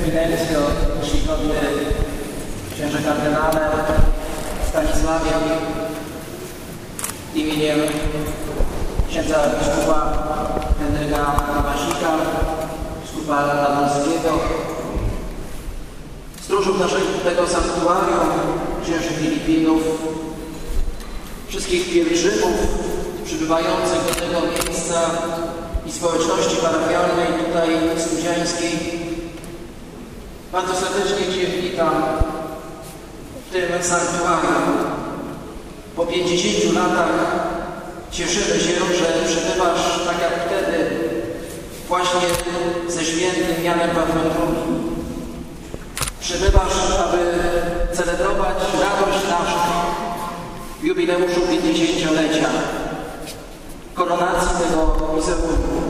Eminencjo, czcigodny księże kardynale Stanisławie, imieniem księdza biskupa Henryka Masika, biskupa Radomskiego, stróżów naszego sanktuarium, księży Filipinów, wszystkich pielgrzymów przybywających do tego miejsca i społeczności parafialnej tutaj studziańskiej. Bardzo serdecznie Cię witam w tym sanktuarium. Po 50 latach cieszymy się, że przebywasz tak jak wtedy właśnie ze świętym Janem Pawłem II. Przybywasz, aby celebrować radość naszą w jubileuszu 50-lecia koronacji tego wizerunku.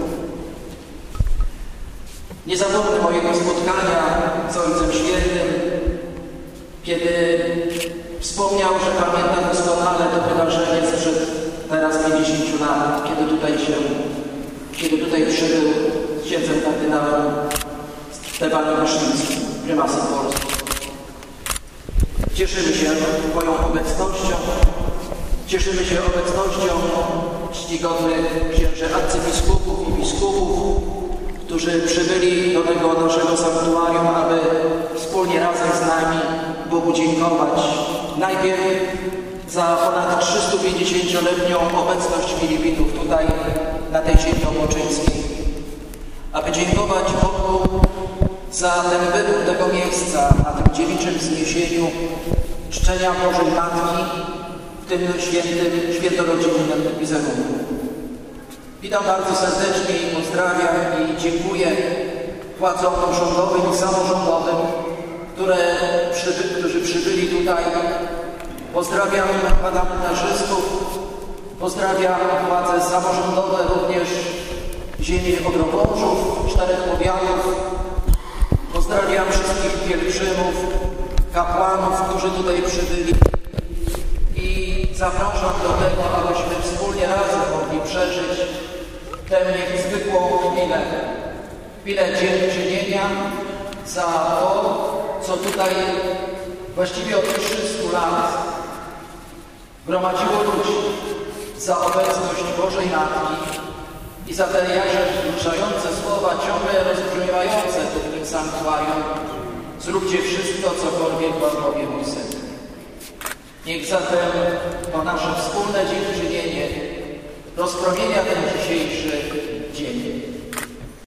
Nie zapomnę mojego spotkania z Ojcem Świętym, kiedy wspomniał, że pamięta doskonale to wydarzenie sprzed teraz 50 lat, kiedy tutaj przybył z księdzem kardynałem Stefanem Wyszyńskim, prymasem Polski. Cieszymy się Twoją obecnością, cieszymy się obecnością czcigodnych księży arcybiskupów i biskupów, którzy przybyli do tego naszego sanktuarium, aby wspólnie razem z nami Bogu dziękować. Najpierw za ponad 350-letnią obecność Filipinów tutaj, na tej ziemi opoczyńskiej. Aby dziękować Bogu za ten wybór tego miejsca, na tym dziewiczym wzniesieniu czczenia Bożej Matki w tym świętym, świętorodzinnym wizerunku. Witam bardzo serdecznie i pozdrawiam i dziękuję władzom rządowym i samorządowym, którzy przybyli tutaj. Pozdrawiam parlamentarzystów, pozdrawiam władze samorządowe również ziemi Odrowążów, 4 powiatów. Pozdrawiam wszystkich pielgrzymów, kapłanów, którzy tutaj przybyli i zapraszam do tego, abyśmy wspólnie razem mogli przeżyć tę niezwykłą chwilę dziękczynienia za to, co tutaj właściwie od 300 lat gromadziło ludzi, za obecność Bożej Matki i za te jakże wzruszające słowa, ciągle rozbrzmiewające w tym sanktuarium. Zróbcie wszystko, cokolwiek Wam powie mój Syn. Niech zatem to nasze wspólne dziękczynienie rozpromienia ten dzisiejszy